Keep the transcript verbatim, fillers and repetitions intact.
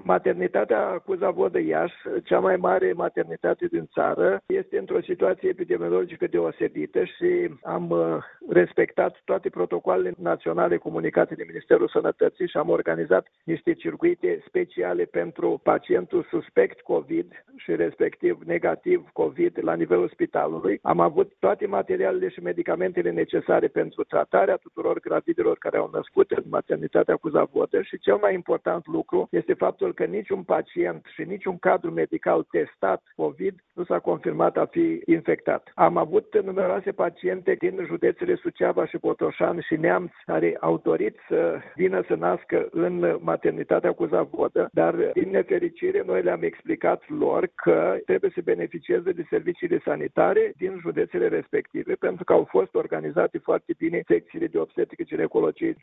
Maternitatea Cuza-Vodă Iași, cea mai mare maternitate din țară, este într-o situație epidemiologică deosebită și am respectat toate protocoalele naționale comunicate de Ministerul Sănătății și am organizat niște circuite speciale pentru pacientul suspect COVID și respectiv negativ COVID la nivelul spitalului. Am avut toate materialele și medicamentele necesare pentru tratarea tuturor gravidelor care au născut în maternitatea Cuza-Vodă și cel mai important lucru este faptul că niciun pacient și niciun cadru medical testat COVID nu s-a confirmat a fi infectat. Am avut numeroase paciente din județele Suceava și Botoșani și Neamț care au dorit să vină să nască în maternitatea Cuza-Vodă, dar din nefericire noi le-am explicat lor că trebuie să beneficieze de serviciile sanitare din județele respective, pentru că au fost organizate foarte bine secțiile de obstetrică, ginecologie